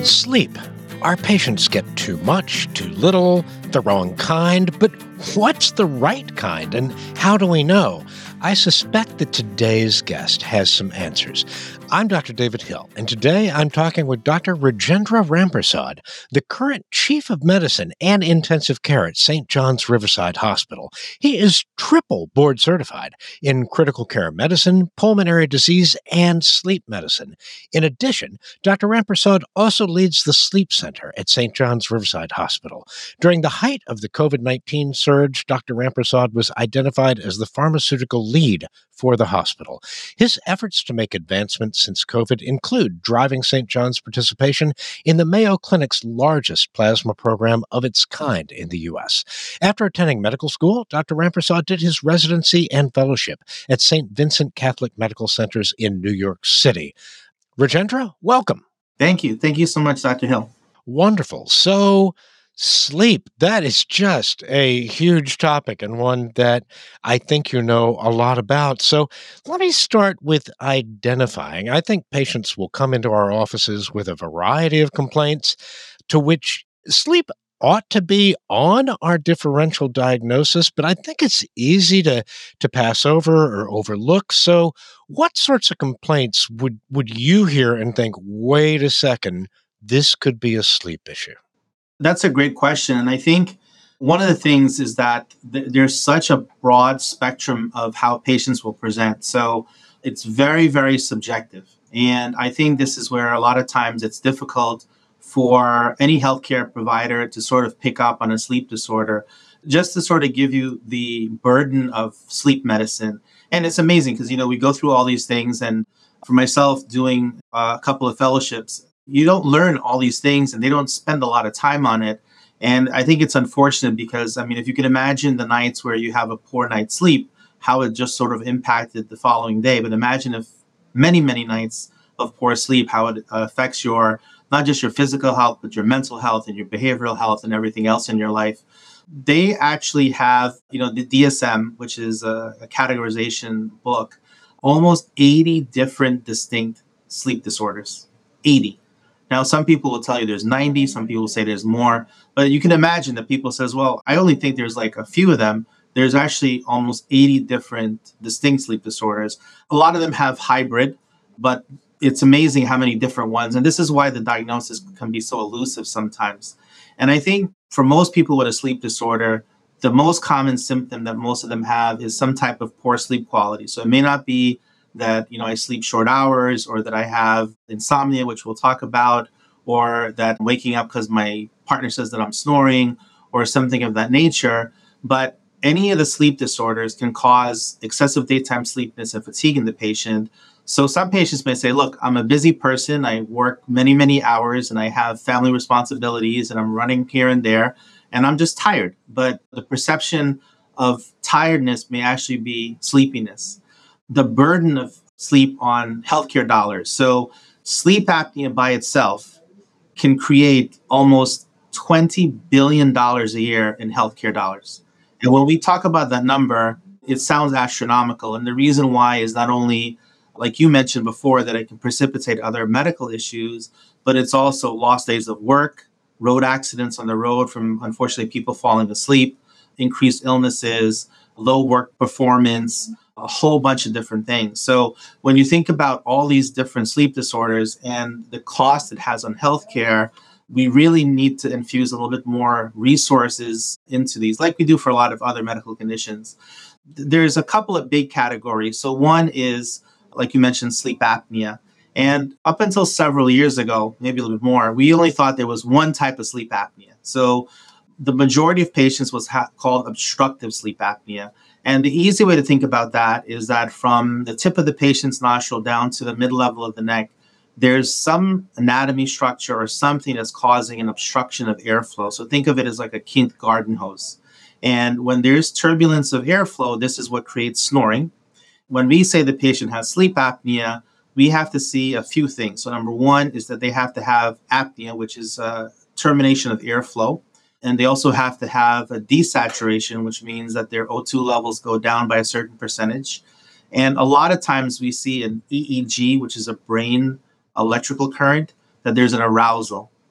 Sleep. Our patients get too much, too little, the wrong kind, but what's the right kind and how do we know? I suspect that today's guest has some answers. I'm Dr. David Hill, and today I'm talking with Dr. Rajendra Rampersad, the current Chief of Medicine and Intensive Care at St. John's Riverside Hospital. He is triple board certified in critical care medicine, pulmonary disease, and sleep medicine. In addition, Dr. Rampersad also leads the Sleep Center at St. John's Riverside Hospital. During the height of the COVID-19 surge, Dr. Rampersad was identified as the pharmaceutical lead for the hospital. His efforts to make advancements since COVID include driving St. John's participation in the Mayo Clinic's largest plasma program of its kind in the U.S. After attending medical school, Dr. Rampersad did his residency and fellowship at St. Vincent Catholic Medical Centers in New York City. Rajendra, welcome. Thank you. Thank you so much, Dr. Hill. Wonderful. So, sleep, that is just a huge topic and one that I think you know a lot about. So let me start with identifying. I think patients will come into our offices with a variety of complaints to which sleep ought to be on our differential diagnosis, but I think it's easy to pass over or overlook. So what sorts of complaints would you hear and think, wait a second, this could be a sleep issue? That's a great question. And I think one of the things is that there's such a broad spectrum of how patients will present. So it's very, very subjective. And I think this is where a lot of times it's difficult for any healthcare provider to sort of pick up on a sleep disorder, just to sort of give you the burden of sleep medicine. And it's amazing because, we go through all these things. And for myself, doing a couple of fellowships, you don't learn all these things and they don't spend a lot of time on it. And I think it's unfortunate because, if you can imagine the nights where you have a poor night's sleep, how it just sort of impacted the following day. But imagine if many, many nights of poor sleep, how it affects not just your physical health, but your mental health and your behavioral health and everything else in your life. They actually have, the DSM, which is a categorization book, almost 80 different distinct sleep disorders. 80. Now, some people will tell you there's 90, some people will say there's more, but you can imagine that people says, well, I only think there's like a few of them. There's actually almost 80 different distinct sleep disorders. A lot of them have hybrid, but it's amazing how many different ones. And this is why the diagnosis can be so elusive sometimes. And I think for most people with a sleep disorder, the most common symptom that most of them have is some type of poor sleep quality. So it may not be that, I sleep short hours or that I have insomnia, which we'll talk about, or that I'm waking up because my partner says that I'm snoring or something of that nature. But any of the sleep disorders can cause excessive daytime sleepiness and fatigue in the patient. So some patients may say, look, I'm a busy person. I work many, many hours and I have family responsibilities and I'm running here and there and I'm just tired. But the perception of tiredness may actually be sleepiness. The burden of sleep on healthcare dollars. So sleep apnea by itself can create almost $20 billion a year in healthcare dollars. And when we talk about that number, it sounds astronomical. And the reason why is not only, like you mentioned before, that it can precipitate other medical issues, but it's also lost days of work, road accidents on the road from, unfortunately, people falling asleep, increased illnesses, low work performance, a whole bunch of different things. So when you think about all these different sleep disorders and the cost it has on healthcare, we really need to infuse a little bit more resources into these, like we do for a lot of other medical conditions. There's a couple of big categories. So one is, like you mentioned, sleep apnea. And up until several years ago, maybe a little bit more, we only thought there was one type of sleep apnea. So the majority of patients was called obstructive sleep apnea. And the easy way to think about that is that from the tip of the patient's nostril down to the mid-level of the neck, there's some anatomy structure or something that's causing an obstruction of airflow. So think of it as like a kinked garden hose. And when there's turbulence of airflow, this is what creates snoring. When we say the patient has sleep apnea, we have to see a few things. So number one is that they have to have apnea, which is termination of airflow. And they also have to have a desaturation, which means that their O2 levels go down by a certain percentage. And a lot of times we see an EEG, which is a brain electrical current, that there's an arousal.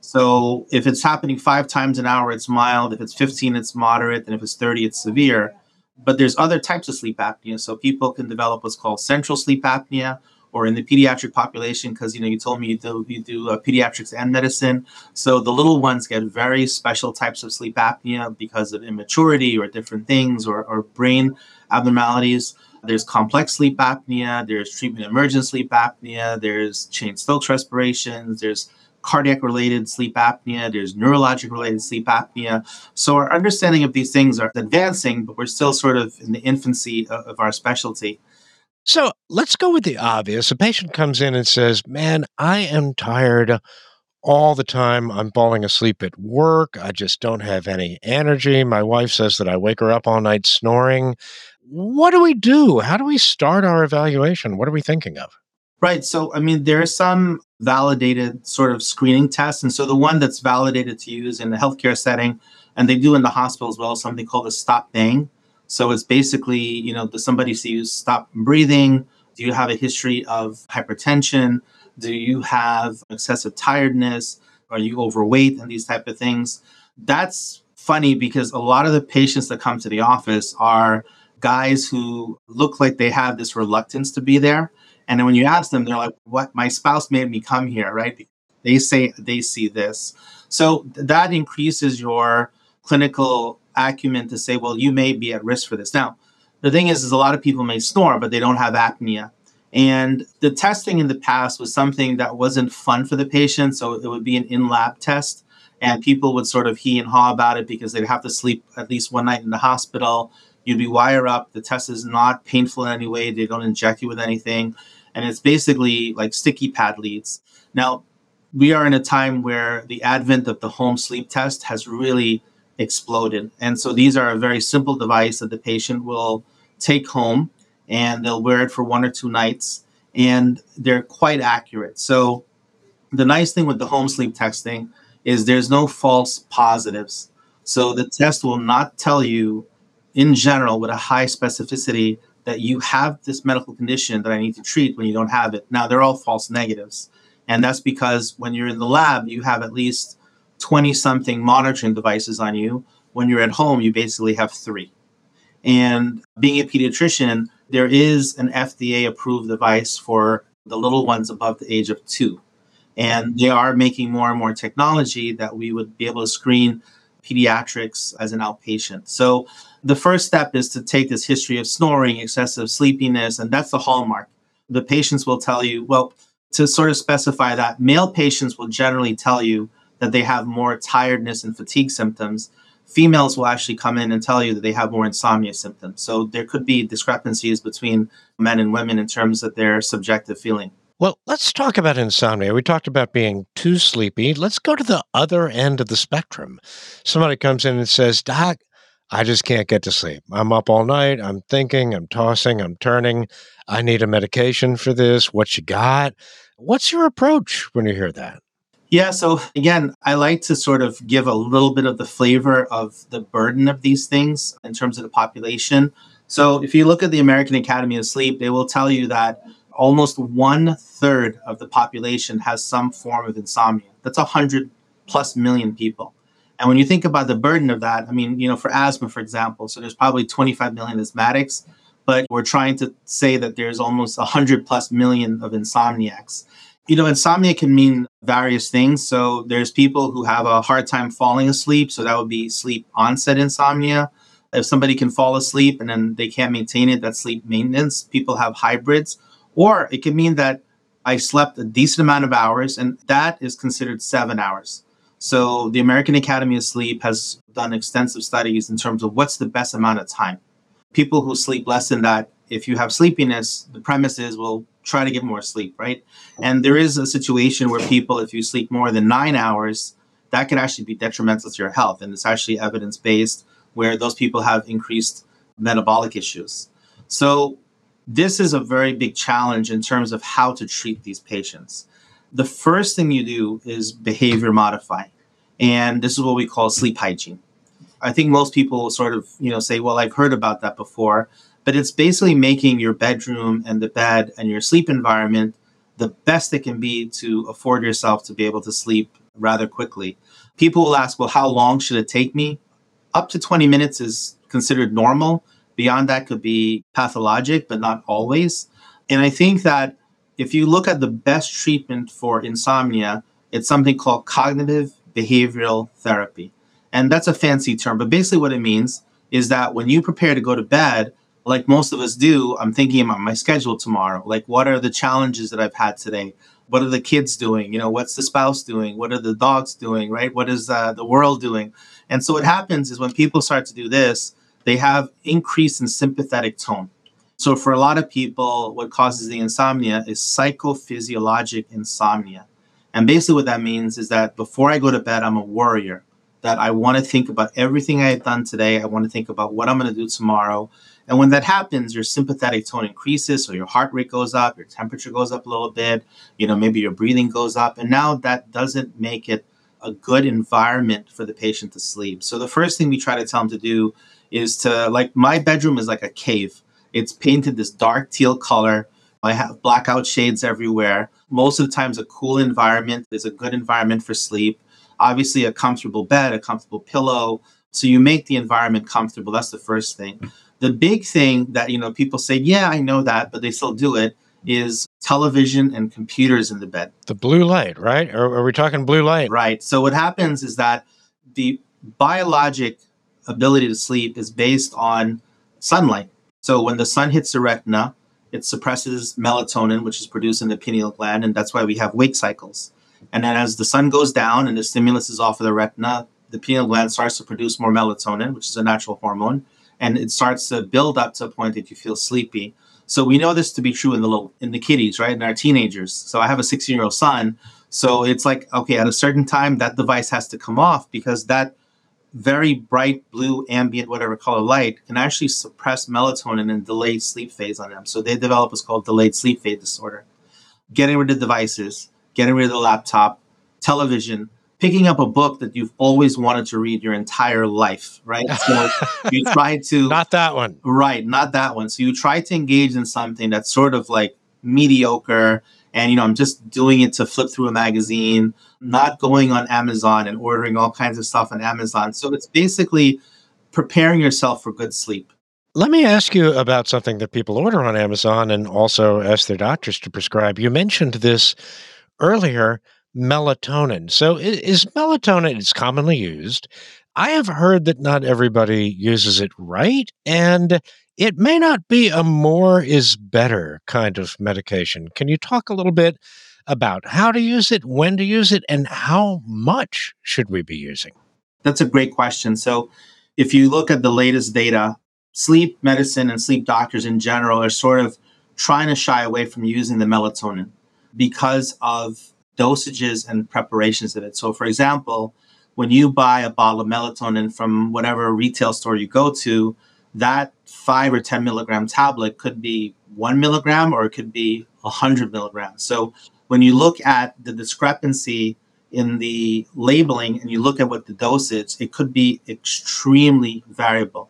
So if it's happening 5 times an hour, it's mild. If it's 15, it's moderate. And if it's 30, it's severe. But there's other types of sleep apnea. So people can develop what's called central sleep apnea, or in the pediatric population, because you told me you do pediatrics and medicine. So the little ones get very special types of sleep apnea because of immaturity or different things or brain abnormalities. There's complex sleep apnea, there's treatment emergent sleep apnea, there's Cheyne-Stokes respirations, there's cardiac related sleep apnea, there's neurologic related sleep apnea. So our understanding of these things are advancing, but we're still sort of in the infancy of our specialty. So let's go with the obvious. A patient comes in and says, "Man, I am tired all the time. I'm falling asleep at work. I just don't have any energy. My wife says that I wake her up all night snoring." What do we do? How do we start our evaluation? What are we thinking of? Right. So, I mean, there are some validated sort of screening tests. And so the one that's validated to use in the healthcare setting, and they do in the hospital as well, is something called a stop bang. So it's basically, does somebody see you stop breathing? Do you have a history of hypertension? Do you have excessive tiredness? Are you overweight and these type of things? That's funny because a lot of the patients that come to the office are guys who look like they have this reluctance to be there. And then when you ask them, they're like, "What? My spouse made me come here," right? They say they see this. So that increases your clinical acumen to say, well, you may be at risk for this. Now, the thing is a lot of people may snore, but they don't have apnea. And the testing in the past was something that wasn't fun for the patient. So it would be an in-lab test. And people would sort of he and haw about it because they'd have to sleep at least one night in the hospital. You'd be wire up. The test is not painful in any way. They don't inject you with anything. And it's basically like sticky pad leads. Now, we are in a time where the advent of the home sleep test has really exploded. And so these are a very simple device that the patient will take home and they'll wear it for 1 or 2 nights. And they're quite accurate. So the nice thing with the home sleep testing is there's no false positives. So the test will not tell you in general with a high specificity that you have this medical condition that I need to treat when you don't have it. Now, they're all false negatives. And that's because when you're in the lab, you have at least 20 something monitoring devices on you. When you're at home, you basically have 3. And being a pediatrician, there is an FDA approved device for the little ones above the age of 2. And they are making more and more technology that we would be able to screen pediatrics as an outpatient. So the first step is to take this history of snoring, excessive sleepiness, and that's the hallmark. The patients will tell you, well, to sort of specify that, male patients will generally tell you that they have more tiredness and fatigue symptoms. Females will actually come in and tell you that they have more insomnia symptoms. So there could be discrepancies between men and women in terms of their subjective feeling. Well, let's talk about insomnia. We talked about being too sleepy. Let's go to the other end of the spectrum. Somebody comes in and says, "Doc, I just can't get to sleep. I'm up all night. I'm thinking, I'm tossing, I'm turning. I need a medication for this. What you got?" What's your approach when you hear that? Yeah, so again, I like to sort of give a little bit of the flavor of the burden of these things in terms of the population. So if you look at the American Academy of Sleep, they will tell you that almost 1/3 of the population has some form of insomnia. That's 100 plus million people. And when you think about the burden of that, I mean, for asthma, for example, so there's probably 25 million asthmatics, but we're trying to say that there's almost 100 plus million of insomniacs. Insomnia can mean various things. So there's people who have a hard time falling asleep. So that would be sleep onset insomnia. If somebody can fall asleep and then they can't maintain it, that's sleep maintenance. People have hybrids. Or it can mean that I slept a decent amount of hours, and that is considered 7 hours. So the American Academy of Sleep has done extensive studies in terms of what's the best amount of time. People who sleep less than that, if you have sleepiness, the premise is, well, try to get more sleep, right? And there is a situation where people, if you sleep more than 9 hours, that can actually be detrimental to your health. And it's actually evidence-based where those people have increased metabolic issues. So this is a very big challenge in terms of how to treat these patients. The first thing you do is behavior modify. And this is what we call sleep hygiene. I think most people sort of, say, well, I've heard about that before, but it's basically making your bedroom and the bed and your sleep environment the best it can be to afford yourself to be able to sleep rather quickly. People will ask, well, how long should it take me? Up to 20 minutes is considered normal. Beyond that could be pathologic, but not always. And I think that if you look at the best treatment for insomnia, it's something called cognitive behavioral therapy. And that's a fancy term, but basically what it means is that when you prepare to go to bed, like most of us do, I'm thinking about my schedule tomorrow. Like, what are the challenges that I've had today? What are the kids doing? What's the spouse doing? What are the dogs doing, right? What is the world doing? And so what happens is when people start to do this, they have increase in sympathetic tone. So for a lot of people, what causes the insomnia is psychophysiologic insomnia. And basically what that means is that before I go to bed, I'm a worrier, that I want to think about everything I have done today. I want to think about what I'm going to do tomorrow. And when that happens, your sympathetic tone increases. So your heart rate goes up, your temperature goes up a little bit, maybe your breathing goes up. And now that doesn't make it a good environment for the patient to sleep. So the first thing we try to tell them to do is to, like, my bedroom is like a cave. It's painted this dark teal color. I have blackout shades everywhere. Most of the times, a cool environment is a good environment for sleep. Obviously, a comfortable bed, a comfortable pillow. So you make the environment comfortable. That's the first thing. The big thing that, people say, yeah, I know that, but they still do it, is television and computers in the bed. The blue light, right? Or are we talking blue light? Right. So what happens is that the biologic ability to sleep is based on sunlight. So when the sun hits the retina, it suppresses melatonin, which is produced in the pineal gland, and that's why we have wake cycles. And then as the sun goes down and the stimulus is off of the retina, the pineal gland starts to produce more melatonin, which is a natural hormone, and it starts to build up to a point that you feel sleepy. So we know this to be true in the kiddies, right? In our teenagers. So I have a 16-year-old son. So it's like, okay, at a certain time, that device has to come off because that very bright blue ambient, whatever color light can actually suppress melatonin and delayed sleep phase on them. So they develop what's called delayed sleep phase disorder. Getting rid of devices, getting rid of the laptop, television, picking up a book that you've always wanted to read your entire life, right? So you try to... Not that one. Right, not that one. So you try to engage in something that's sort of like mediocre. And, I'm just doing it to flip through a magazine, not going on Amazon and ordering all kinds of stuff on Amazon. So it's basically preparing yourself for good sleep. Let me ask you about something that people order on Amazon and also ask their doctors to prescribe. You mentioned this earlier, melatonin. So is melatonin, it's commonly used. I have heard that not everybody uses it right, and it may not be a more is better kind of medication. Can you talk a little bit about how to use it, when to use it, and how much should we be using? That's a great question. So if you look at the latest data, sleep medicine and sleep doctors in general are sort of trying to shy away from using the melatonin because of dosages and preparations of it. So for example, when you buy a bottle of melatonin from whatever retail store you go to, that 5 or 10 milligram tablet could be 1 milligram or it could be 100 milligrams. So when you look at the discrepancy in the labeling and you look at what the dosage, it could be extremely variable.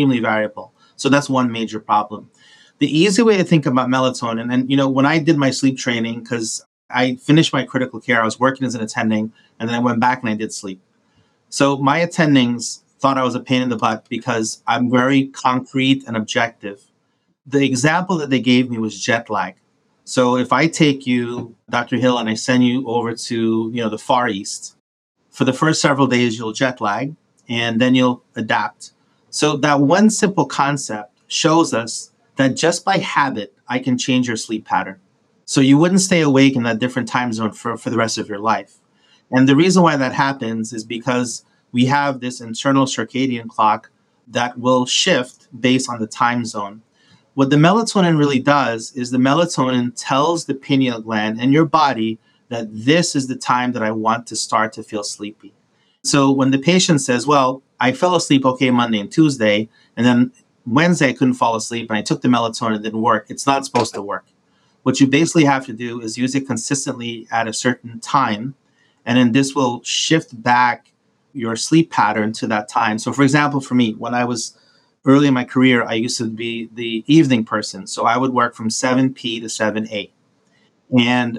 So that's one major problem. The easy way to think about melatonin, and when I did my sleep training, because I finished my critical care, I was working as an attending, and then I went back and I did sleep. So my attendings thought I was a pain in the butt because I'm very concrete and objective. The example that they gave me was jet lag. So if I take you, Dr. Hill, and I send you over to, the Far East, for the first several days, you'll jet lag and then you'll adapt. So that one simple concept shows us that just by habit, I can change your sleep pattern. So you wouldn't stay awake in that different time zone for the rest of your life. And the reason why that happens is because we have this internal circadian clock that will shift based on the time zone. What the melatonin really does is the melatonin tells the pineal gland and your body that this is the time that I want to start to feel sleepy. So when the patient says, well, I fell asleep okay Monday and Tuesday, and then Wednesday I couldn't fall asleep and I took the melatonin, it didn't work. It's not supposed to work. What you basically have to do is use it consistently at a certain time, and then this will shift back your sleep pattern to that time. So for example, for me, when I was early in my career, I used to be the evening person. So I would work from 7 p to 7 a. And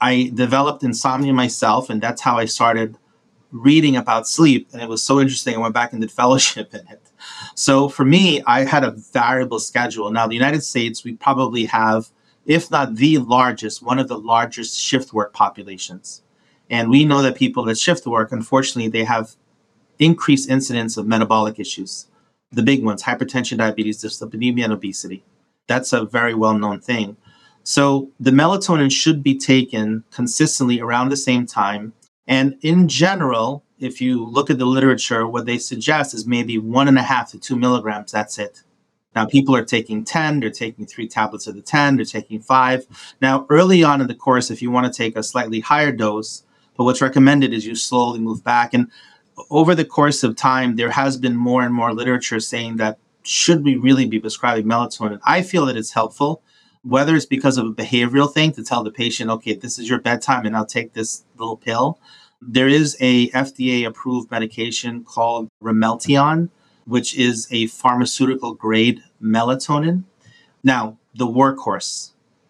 I developed insomnia myself, and that's how I started reading about sleep. And it was so interesting. I went back and did fellowship in it. So for me, I had a variable schedule. Now, the United States, we probably have, if not the largest, one of the largest shift work populations. And we know that people that shift work, unfortunately, they have increased incidence of metabolic issues. The big ones, hypertension, diabetes, dyslipidemia, and obesity. That's a very well-known thing. So the melatonin should be taken consistently around the same time. And in general, if you look at the literature, what they suggest is maybe 1.5 to 2 milligrams. That's it. Now, people are taking 10, they're taking 3 tablets of the 10, they're taking 5. Now, early on in the course, if you want to take a slightly higher dose, but what's recommended is you slowly move back. And over the course of time, there has been more and more literature saying that should we really be prescribing melatonin? I feel that it's helpful, whether it's because of a behavioral thing to tell the patient, okay, this is your bedtime and I'll take this little pill. There is a FDA approved medication called Remeltion, which is a pharmaceutical grade melatonin. Now, the workhorse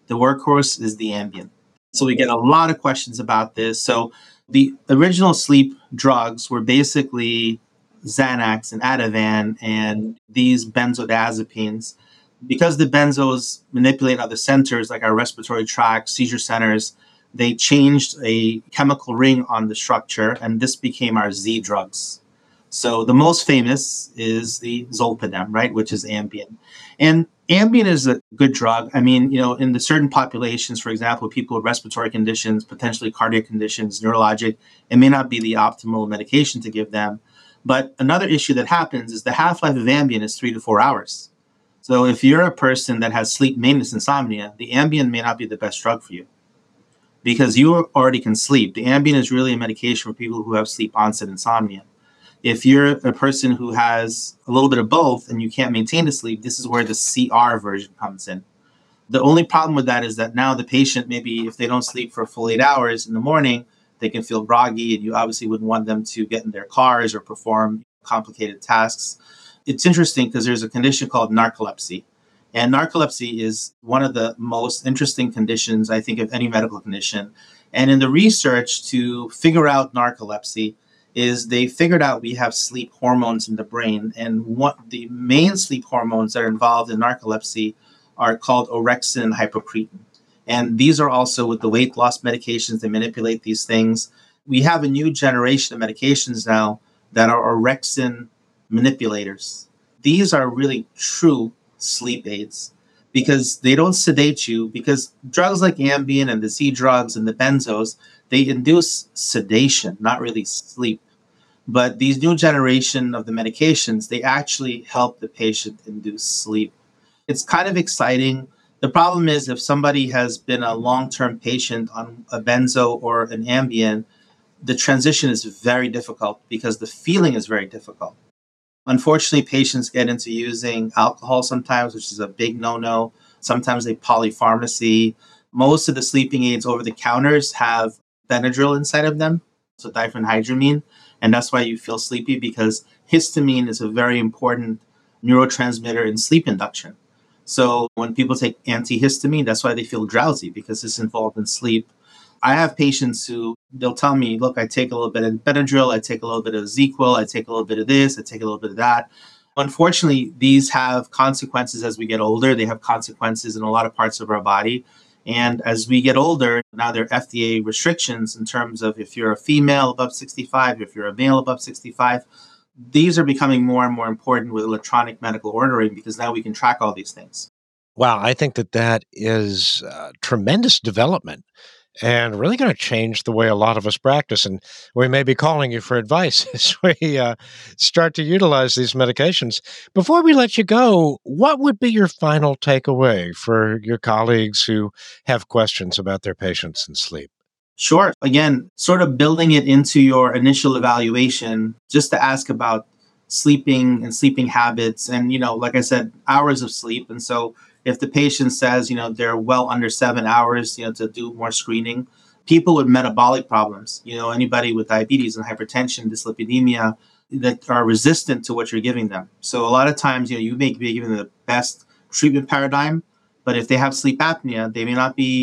is the Ambien. So we get a lot of questions about this. So the original sleep drugs were basically Xanax and Ativan and these benzodiazepines. Because the benzos manipulate other centers like our respiratory tract, seizure centers, they changed a chemical ring on the structure, and this became our Z drugs. So the most famous is the Zolpidem, right, which is Ambien. And Ambien is a good drug. I mean, in the certain populations, for example, people with respiratory conditions, potentially cardiac conditions, neurologic, it may not be the optimal medication to give them. But another issue that happens is the half-life of Ambien is 3 to 4 hours. So if you're a person that has sleep maintenance insomnia, the Ambien may not be the best drug for you because you already can sleep. The Ambien is really a medication for people who have sleep onset insomnia. If you're a person who has a little bit of both and you can't maintain the sleep, this is where the CR version comes in. The only problem with that is that now the patient, maybe if they don't sleep for a full 8 hours in the morning, they can feel groggy, and you obviously wouldn't want them to get in their cars or perform complicated tasks. It's interesting because there's a condition called narcolepsy. And narcolepsy is one of the most interesting conditions, I think, of any medical condition. And in the research to figure out narcolepsy is they figured out we have sleep hormones in the brain. And what the main sleep hormones that are involved in narcolepsy are called orexin and hypocretin. And these are also with the weight loss medications, they manipulate these things. We have a new generation of medications now that are orexin manipulators. These are really true sleep aids because they don't sedate you, because drugs like Ambien and the Z drugs and the benzos, they induce sedation, not really sleep. But these new generation of the medications, they actually help the patient induce sleep. It's kind of exciting. The problem is if somebody has been a long-term patient on a benzo or an Ambien, the transition is very difficult because the feeling is very difficult. Unfortunately, patients get into using alcohol sometimes, which is a big no-no. Sometimes they polypharmacy. Most of the sleeping aids over the counters have Benadryl inside of them, so diphenhydramine, and that's why you feel sleepy because histamine is a very important neurotransmitter in sleep induction. So when people take antihistamine, that's why they feel drowsy because it's involved in sleep. I have patients who they'll tell me, look, I take a little bit of Benadryl, I take a little bit of ZzzQuil, I take a little bit of this, I take a little bit of that. Unfortunately, these have consequences as we get older. They have consequences in a lot of parts of our body. And as we get older, now there are FDA restrictions in terms of if you're a female above 65, if you're a male above 65. These are becoming more and more important with electronic medical ordering because now we can track all these things. Wow, I think that is tremendous development and really going to change the way a lot of us practice. And we may be calling you for advice as we start to utilize these medications. Before we let you go, what would be your final takeaway for your colleagues who have questions about their patients and sleep? Sure. Again, sort of building it into your initial evaluation, just to ask about sleeping and sleeping habits. And, like I said, hours of sleep. And so if the patient says, they're well under 7 hours, to do more screening, people with metabolic problems, anybody with diabetes and hypertension, dyslipidemia, that are resistant to what you're giving them. So a lot of times, you may be giving them the best treatment paradigm, but if they have sleep apnea, they may not be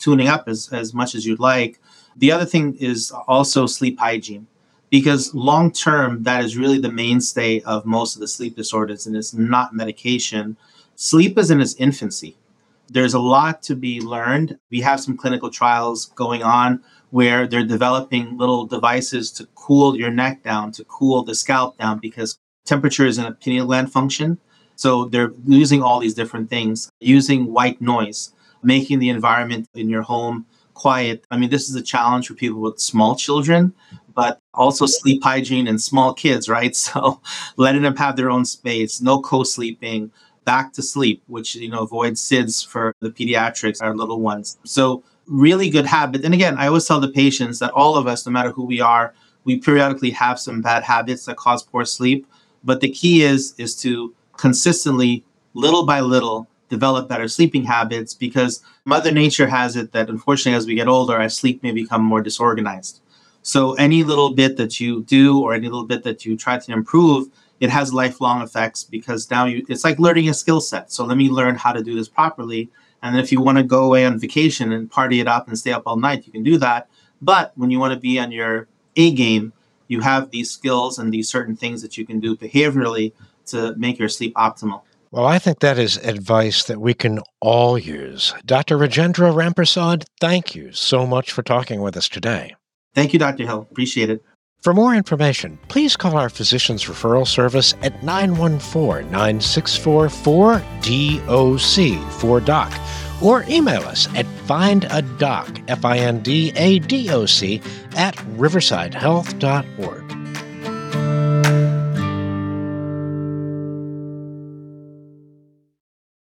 tuning up as much as you'd like. The other thing is also sleep hygiene, because long term, that is really the mainstay of most of the sleep disorders, and it's not medication. Sleep is in its infancy. There's a lot to be learned. We have some clinical trials going on where they're developing little devices to cool your neck down, to cool the scalp down, because temperature is a pineal gland function. So they're using all these different things, using white noise, making the environment in your home quiet. I mean, this is a challenge for people with small children, but also sleep hygiene and small kids, right? So letting them have their own space, no co-sleeping, back to sleep, which, avoids SIDS for the pediatrics, our little ones. So really good habit. And again, I always tell the patients that all of us, no matter who we are, we periodically have some bad habits that cause poor sleep. But the key is to consistently, little by little, develop better sleeping habits, because Mother Nature has it that unfortunately as we get older, our sleep may become more disorganized. So any little bit that you do or any little bit that you try to improve, it has lifelong effects, because now it's like learning a skill set. So let me learn how to do this properly. And then if you want to go away on vacation and party it up and stay up all night, you can do that. But when you want to be on your A game, you have these skills and these certain things that you can do behaviorally to make your sleep optimal. Well, I think that is advice that we can all use. Dr. Rajendra Ramprasad, thank you so much for talking with us today. Thank you, Dr. Hill. Appreciate it. For more information, please call our physician's referral service at 914-964-4DOC, for doc, or email us at findadoc, FINDADOC, @riversidehealth.org.